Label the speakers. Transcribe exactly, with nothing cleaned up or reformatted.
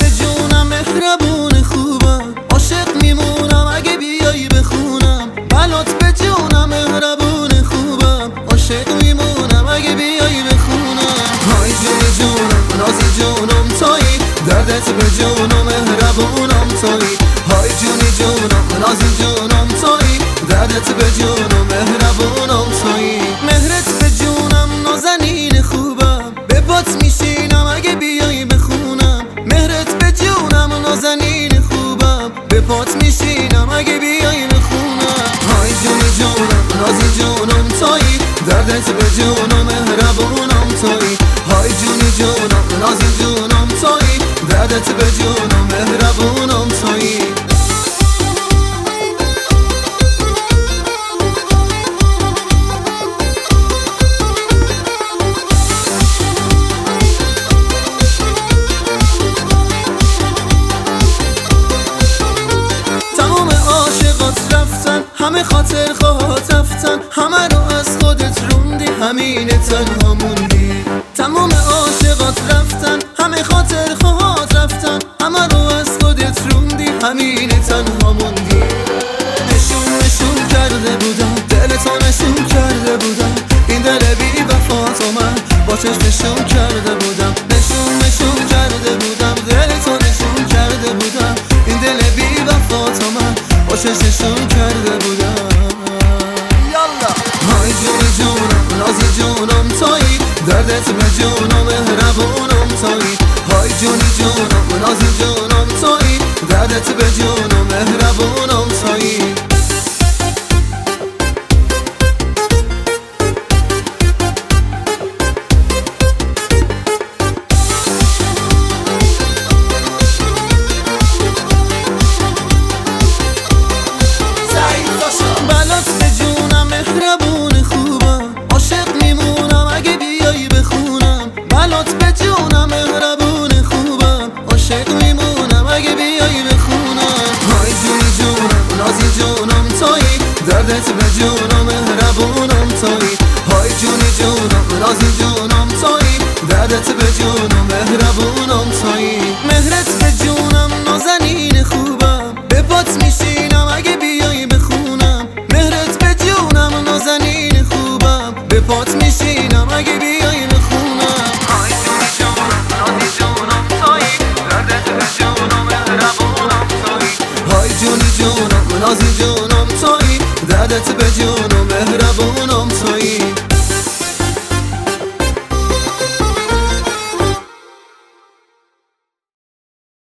Speaker 1: به جونم مهربون خوبم، عاشق میمونم اگه بیایی بخونم. بلات به جونم مهربون خوبم، عاشق میمونم اگه بیایی بخونم. های جونی جونم نازی جونم تویی، دردت به جونم مهربونم تویی. های جونی جونم نازی جونم تویی، دردت به جونم مهربونم تویی. مهرت به جونم نازنین خوبم، به پات میشینم اگه بیایی بخونم. مهرت به جونم نازنین خوبم، به پات میشینم اگه بیایی بخونم. های جونی جونم نازی جونم تویی، دردت به جونم مهربونم تویی. های جونی جونم نازی جونم تویی، دردت به جونم مهربونم تویی. همه خاطر خواهات رفتن، همه رو از خودت روندی، همین تنها موندی. تمام عاشقات رفتن، همه خاطر خواهات رفتن، همه رو از خودت روندی، همین تنها موندی. نشون نشون کرده بودم، دلتو نشون کرده بودم، این دل بی وفاتو من با چشم نشون کرده بودم. نشون نشون کرده بودم، دلتو نشون کرده بودم، این دل بی وفاتو من با چشم نشون کرده بودم. یالا های جونی جونم نازی جونم تویی، دردت به جونم مهربونم تویی. های جونی جونم نازی جونم تویی، دردت به جونم مهربونم تویی. مهربون خوبم، عاشق میمونم اگه بیایی بخونم. بلات به جونم مهربون خوبم، عاشق میمونم اگه بیایی بخونم. های جونی جونم نازی جونم تویی، دردت به جونم مهربونم تویی. های جونی جونم نازی جونم تویی، دردت به جونم مهربونم تویی. مهرت به جونم نازنین خوبم، به پات میشینم اگه بیایی بخونم. مهرت به جونم نازنین خوبم، به پات میشینم اگه بیایی بخونم. های جونی جونم نازی جونم تویی، دردت به جونم مهربونم تویی. های جونی جونم نازی جونم تویی، دردت به جونم مهربونم